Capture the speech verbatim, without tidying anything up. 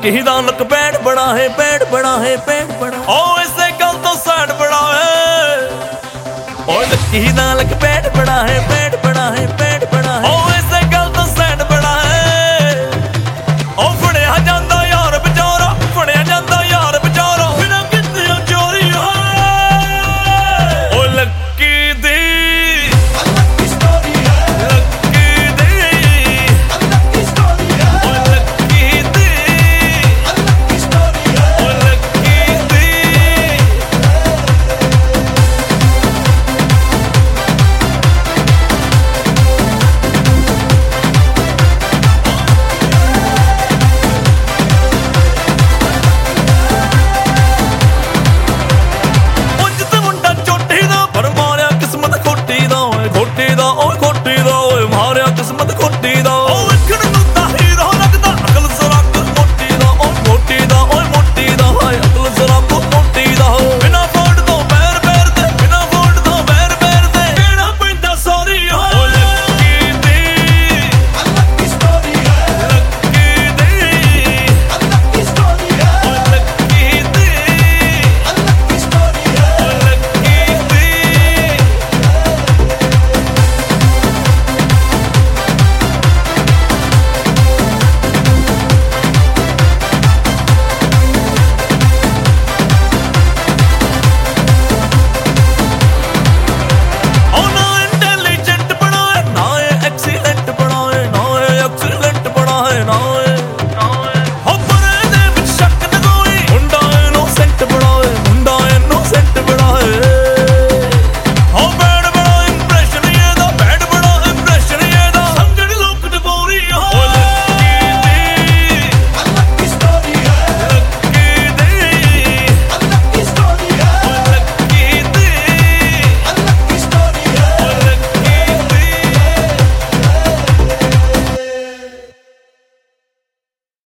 Lucky ਦਾ look ਬੈਂਡ ਬੜਾ ਹੈ, ਬੈਂਡ ਬੜਾ ਹੈ, ਬੈਂਡ ਬੜਾ। ਓ ਇਸੇ ਗੱਲ ਤੋਂ ਸਾਈਡ ਬੜਾ ਹੈ। ਓ ਲੱਕੀ ਦਾ ਲੁੱਕ ਬੈਂਡ ਬੜਾ ਹੈ, ਬੈਂਡ ਬੜਾ ਹੈ।